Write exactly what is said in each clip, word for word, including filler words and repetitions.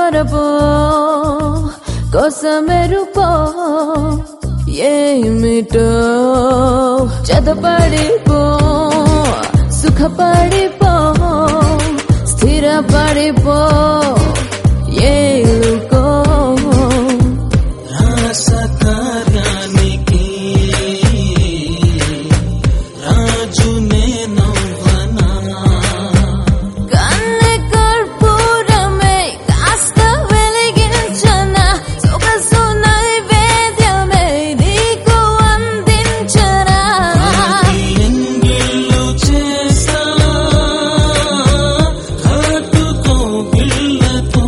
మరపో కోసమెరుపో ఏమిటో జతపడిపో సుఖపడిపో స్థిరపడిపో ఏలుకో రాసకార్యానికి రాజునే నవ్వనా కన్నె కర్పూరమే కాస్త వెలిగించనా సొగసు నైవేద్యమే నీకు అందించనా ఎంగిళ్ళు చేసా ఘాటుతో పిల్లతో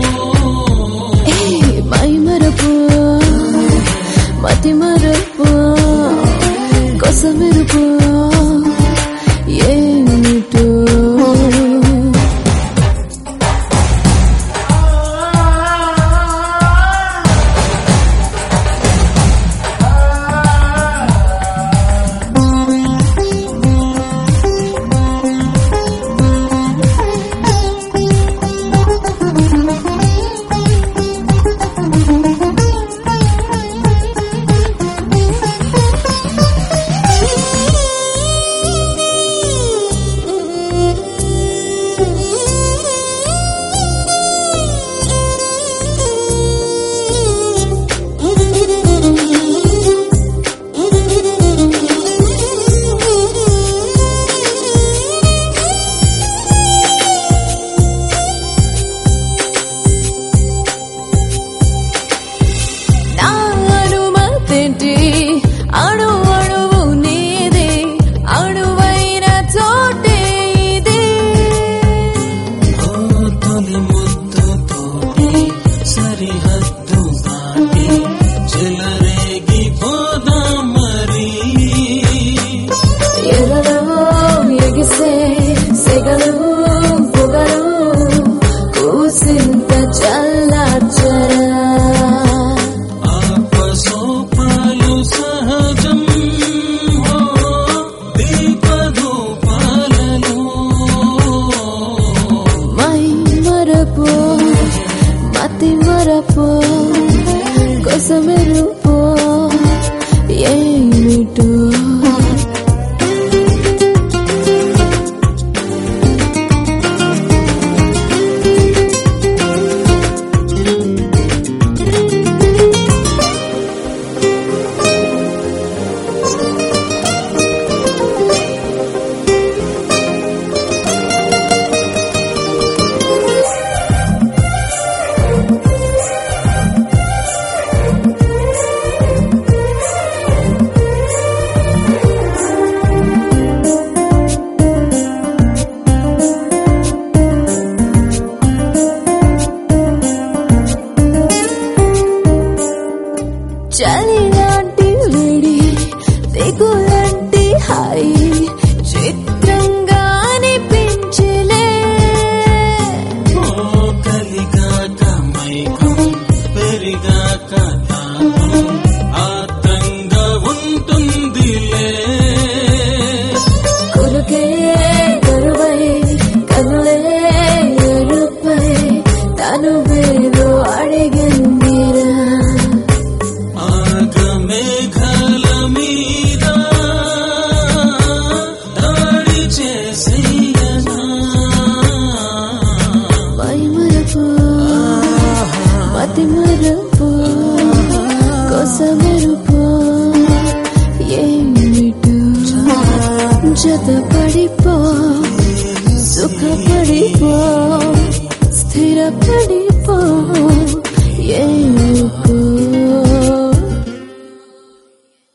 మై మరపు మతి మరపు కొసమెరుపు ఏమిటో అణు అణువు నీది అణువైన చోటే ఇది తొలి ముద్దుతోటి సరిహద్దు దాటి చెలరేగి పోదా మరి ఎగలో ఎగిసే సెగలు పొగలు కూసింత చల్లార్చరా ఆపసోపాలు సహజం దీపధూపాలలో మై మరపు మతి మరపు కొసమెరుపు ఏమిటో చలి లాంటి వేడి దిగులాంటి హాయి చిత్రంగా అనిపించలే కలిగాక మైకం పెరిగాక తాపం ఆత్రంగా ఉంటుందిలే కొలుకే కరువై కనులే ఎరుపై తను వేరు అడిగిందిరా మేఘాల మీద దాడి చేసేయనా మై మరపు మతి మరపు కొసమెరుపు ఏమిటో జతపడిపో సుఖపడిపో స్థిరపడిపో ఏమిటో